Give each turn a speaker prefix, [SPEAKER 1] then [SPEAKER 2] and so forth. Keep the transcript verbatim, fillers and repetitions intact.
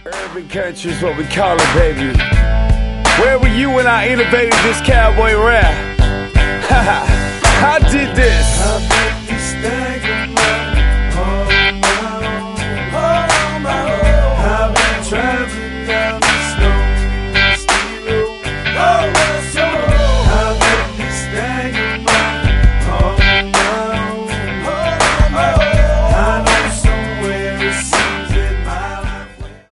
[SPEAKER 1] Urban country is what we call it, baby. Where were you when I innovated this cowboy rap? Haha.